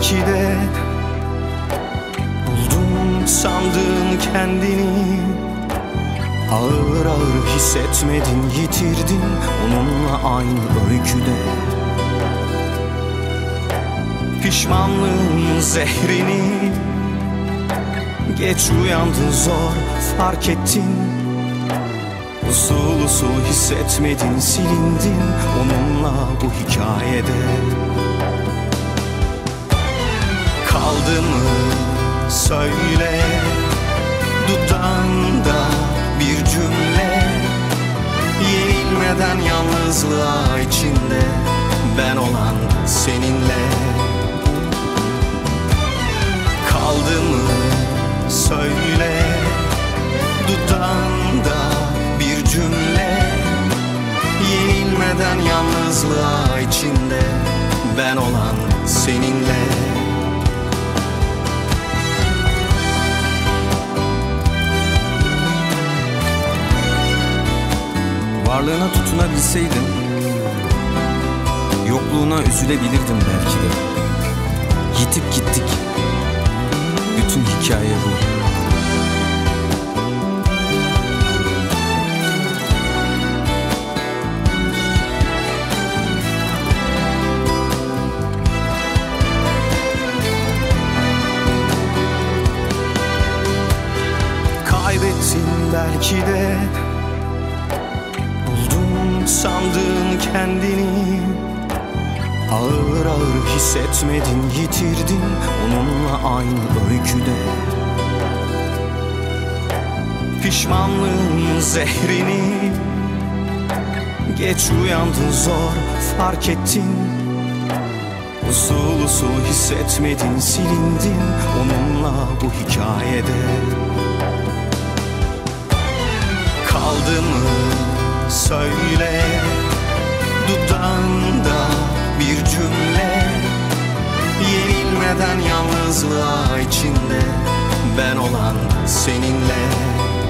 belki de. Buldum sandığın kendini, ağır ağır hissetmedin, yitirdin onunla aynı öyküde. Pişmanlığın zehrini geç uyandın, zor fark ettin. Usul usul hissetmedin, silindin onunla bu hikayede. Kaldı mı söyle dudağında bir cümle, yenilmeden yalnızlığa içinde ben olan seninle. Kaldı mı söyle dudağında bir cümle, yenilmeden yalnızlığa içinde ben olan seninle. Varlığına tutunabilseydim, yokluğuna üzülebilirdim belki de. Yitip gittik, bütün hikaye bu. Kaybettin belki de, buldun sandığın kendini, ağır ağır hissetmedin, yitirdin onunla aynı öyküde. Pişmanlığın zehrini geç uyandın, zor fark ettin. Usul usul hissetmedin, silindin onunla bu hikayede. Kaldı mı söyle dudağında bir cümle, yenilmeden yalnızlığa içinde ben olan seninle.